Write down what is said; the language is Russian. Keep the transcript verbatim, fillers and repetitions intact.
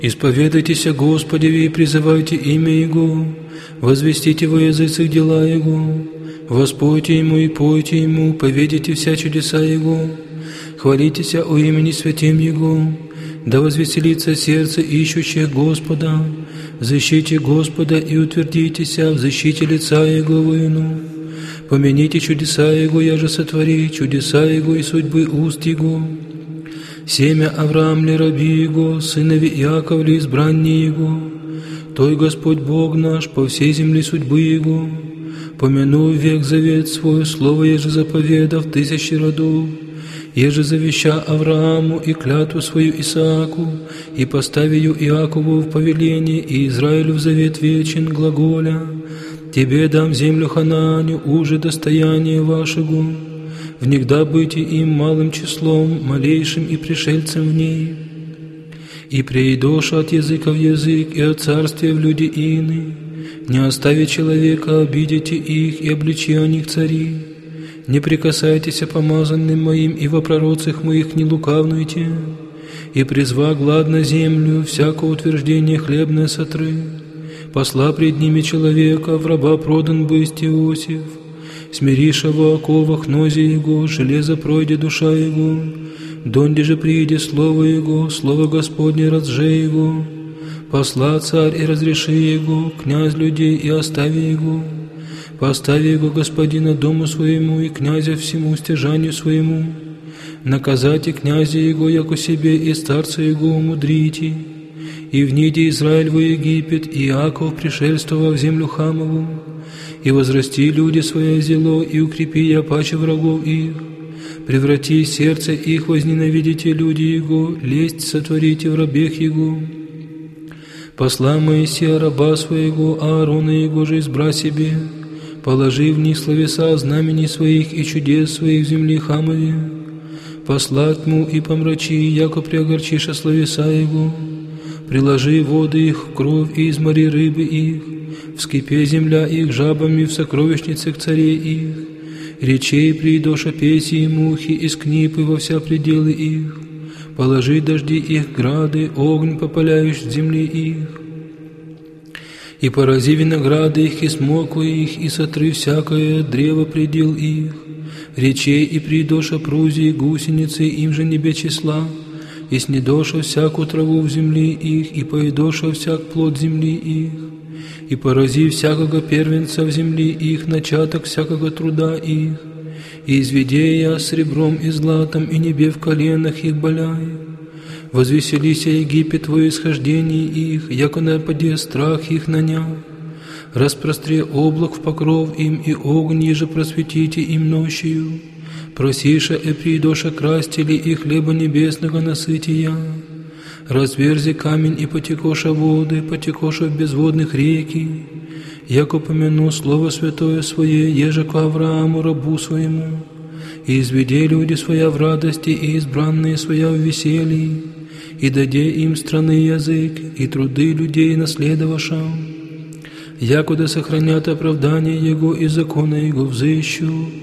Исповедайтесь о Господе и призывайте имя Его, возвестите во языцах дела Его, воспойте Ему и пойте Ему, поведите вся чудеса Его, хвалитесь о имени святым Его, да возвеселится сердце ищущих Господа, защите Господа и утвердитесь в защите лица Его воину. Помяните чудеса Его, я же сотвори, чудеса Его и судьбы уст Его. Семя Авраам ли раби Его, сынови Иаков ли избранни Его, Той Господь Бог наш по всей земле судьбы Его. Помяну век завет свой, слово еже заповедав тысячи родов, еже завеща Аврааму и клятву свою Исааку, и поставию Иакову в повеление, и Израилю в завет вечен, глаголя: Тебе дам землю Ханааню, уже достояние вашего, внегда быти им малым числом, малейшим и пришельцем в ней. И преидоша от языка в язык, и от царствия в люди ины, не остави человека, обидите их, и обличи о них цари. Не прикасайтесь о помазанным моим, и во пророцах моих не лукавнуйте, и призва глад на землю, всякое утверждение хлебное сотры. Посла пред ними человека, в раба продан бысть Иосиф, смириша во оковах нози его, железо пройде душа его, донде же прииде слово его, слово Господне разже его. Посла царь и разреши его, князь людей и остави его. Постави его господина дому своему и князя всему стяжанию своему. Наказайте князя его, яко себе, и старца его умудрите. И вниде Израиль во Египет, и Иаков пришельствовал в землю Хамову. И возрасти люди свое зело, и укрепи я паче врагов их. Преврати сердце их, возненавидите люди его, лесть сотворите в рабех его. Посла Моисея раба своего, Аарона его же избра себе, положи в них словеса знамений своих и чудес своих в земле Хамове. Посла тьму и помрачи, яко приогорчиша словеса его. Приложи воды их в кровь и измори рыбы их, вскипе земля их жабами в сокровищницах царей их, речей приидоша песи и мухи из книпы во вся пределы их, положи дожди их грады, огонь попаляющий в земле их, и порази винограды их и смоку их, и сотры всякое древо предел их, речей и приидоша прузи и гусеницы им же небе числа, и снедоша всякую траву в земле их, и поедоша всяк плод земли их, и порази всякого первенца в земле их, начаток всякого труда их, и изведи я сребром и златом, и небе в коленах их боляй. Возвеселися Египет во исхождении их, яко нападе страх их наня. Распростре облак в покров им, и огонь еже просветите им ночью. Просиша и придоша крастили и хлеба небесного насытия. Разверзи камень и потекоша воды, потекоша в безводных реки. Яко помяну слово святое свое, еже к Аврааму рабу своему. И изведи люди своя в радости, и избранные своя в веселье, и даде им страны язык, и труды людей наследовавшим. Якуда сохранят оправдание Его и закона Его взыщу.